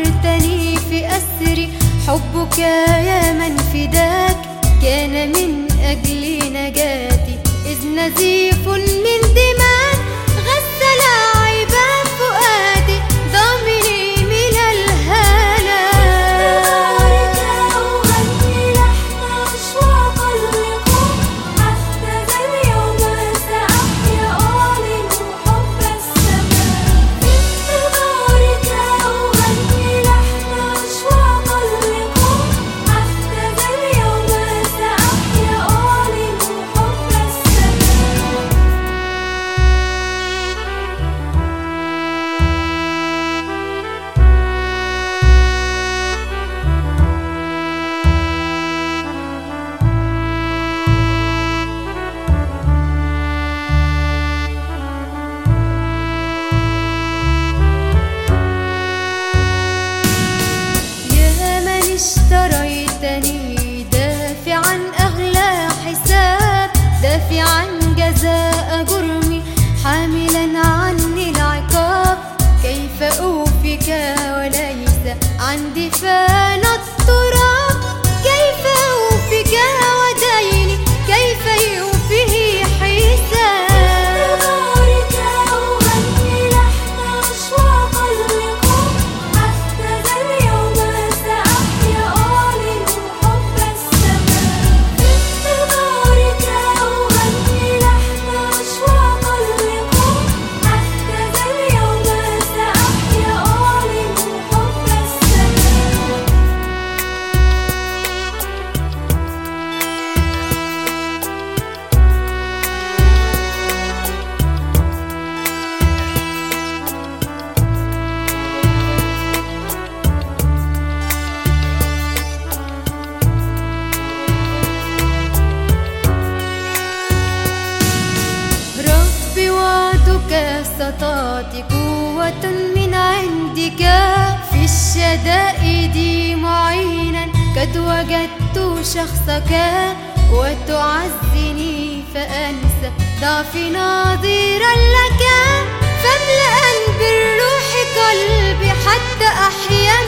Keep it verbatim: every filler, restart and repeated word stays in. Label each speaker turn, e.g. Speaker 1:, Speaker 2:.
Speaker 1: استأجرتني في أسري، حبك يا من فداك كان من أجل نجاتي، إذ نزيف من دماء غسل عباب فؤادي ضامني من الهلاك.
Speaker 2: أغني لحن أشواق اللقاء، أحتاج اليوم سأحيا أعلن حب السماء. في انتظارك أغني لحن أشواق اللقاء، أحتاج اليوم سأحيا أعلن حب السماء.
Speaker 1: يا من اشتريتني دافعا أغلى حساب، دافعا جزاء جرمي حاملا عني العقاب، كيف أوفيك وليس عندي فان التراب، كيف أوفيك وديني كيف يوفيه حساب.
Speaker 2: انتظارك أغني لحن أشواق اللقاء، أحتاج اليوم سأحيا أعلن حب السماء. في انتظارك أغني لحن أشواق اللقاء، أحتاج اليوم سأحيا أعلن حب السماء.
Speaker 1: ربي وعدك ستعطي قوة من عندك، في الشدائد معينا قد وجدت شخصك، وتعزني فأنسى ضعفي ناظرا لك، فاملأ بالروح قلبي حتى أحيا